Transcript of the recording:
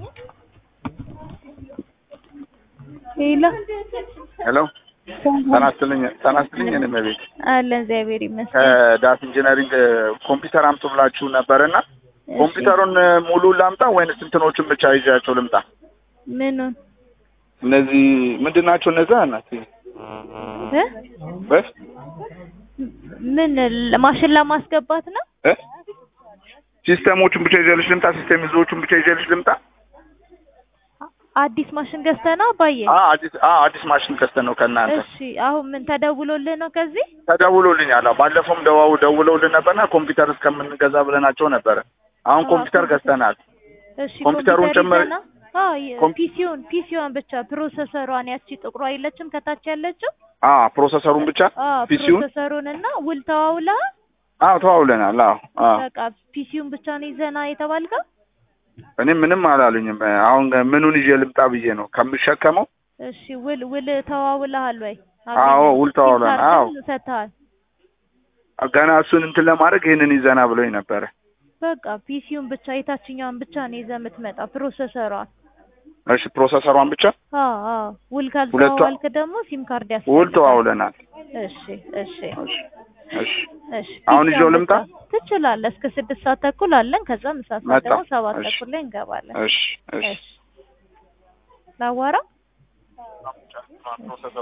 ሄሎ ተናስተልኝ እኔ መቤት አለን እግዚአብሔር ይመስገን ዳት ኢንጂነሪንግ ኮምፒውተር አምጡ ብላችሁ ነበርና ኮምፒውተሩን ሙሉ ላምጣ ወይስ እንትኖቹን ብቻ ይዣቸው ልምጣ? ምኑን? እነዚህ ምንድናቸው እነዛ እናት በስ ምን ማሽን ለማስገባት ነው? ሲስተሞቹን ብቻ ይዤልሽ ልምጣ? ሲስተም ይዞቹን ብቻ ይዤልሽ ልምጣ? አዲስ ማሽን ገዝተህ ነው አባዬ? አዲስ ማሽን ገዝተህ ነው ከእናንተ? እሺ አሁን ምን ተደውሎልህ ነው? ከዚህ ተደውሎልኛል። ባለፈውም ደውለውልን ነበርና ኮምፒውተር እስከምንገዛ ብለናቸው ነበር። አሁን ኮምፒውተር ገዝተናል። እሺ ኮምፒውተሩን ጨምር ፒሲውን ብቻ ፕሮሰሰሯን ያቺ ጥቁሯ አይለችም ከታች ያለችው? ፕሮሰሰሩን ብቻ ፒሲውን ፕሮሰሰሩንና ውል ተዋውለህ? ተዋውለናል። በቃ ፒሲውን ብቻ ነው ይዘና የተባልከው? እኔ ምንም አላሉኝም። አሁን ምኑን ይዤ ልምጣ ብዬ ነው ከምሸከመው። እሺ ውል ተዋውለሃል ወይ? ውል ተዋውለናል። ሰጥተሃል? ገና እሱን እንትን ለማድረግ ይሄንን ይዘና ብሎኝ ነበር። በቃ ፒሲውን ብቻ የታችኛውን ብቻ ነው ይዘህ የምትመጣ ፕሮሰሰሯን። እሺ ፕሮሰሰሯን ብቻ? ውል ካልተዋዋልክ ደግሞ ሲም ካርድ ያስፈልጋል። ውል ተዋውለናል። እሺ አሁን ይዤው ልምጣ? ትችላለህ። እስከ 6 ሰዓት ተኩል አለን። ከዛ ምሳ ሰዓት ደግሞ 7 ተኩል ላይ እንገባለን። እሺ ላዋራ